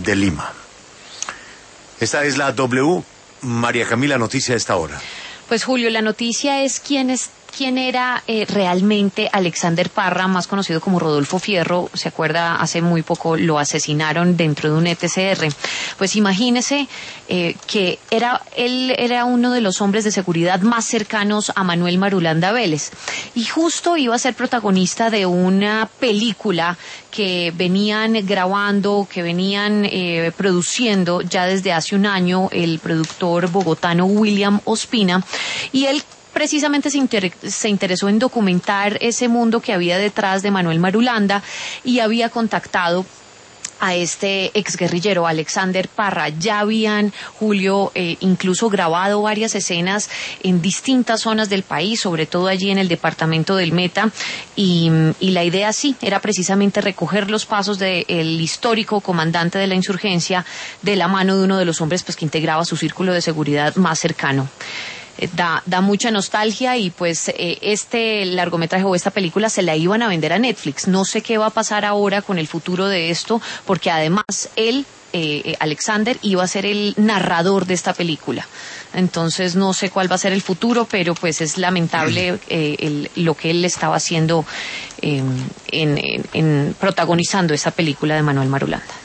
de Lima. Esta es la W. María Camila, noticia de esta hora. Pues Julio, la noticia es quién era realmente Alexander Parra, más conocido como Rodolfo Fierro. Se acuerda, hace muy poco lo asesinaron dentro de un ETCR. Pues imagínese que él era uno de los hombres de seguridad más cercanos a Manuel Marulanda Vélez. Y justo iba a ser protagonista de una película que venían grabando, que venían produciendo ya desde hace un año el productor bogotano William Ospina, y él precisamente se interesó en documentar ese mundo que había detrás de Manuel Marulanda y había contactado a este exguerrillero Alexander Parra. Ya habían, Julio, incluso grabado varias escenas en distintas zonas del país, sobre todo allí en el departamento del Meta, y la idea sí era precisamente recoger los pasos del histórico comandante de la insurgencia de la mano de uno de los hombres pues que integraba su círculo de seguridad más cercano. Da mucha nostalgia, y pues este largometraje o esta película se la iban a vender a Netflix. No sé qué va a pasar ahora con el futuro de esto, porque además él, Alexander, iba a ser el narrador de esta película. Entonces no sé cuál va a ser el futuro, pero pues es lamentable lo que él estaba haciendo protagonizando esta película de Manuel Marulanda.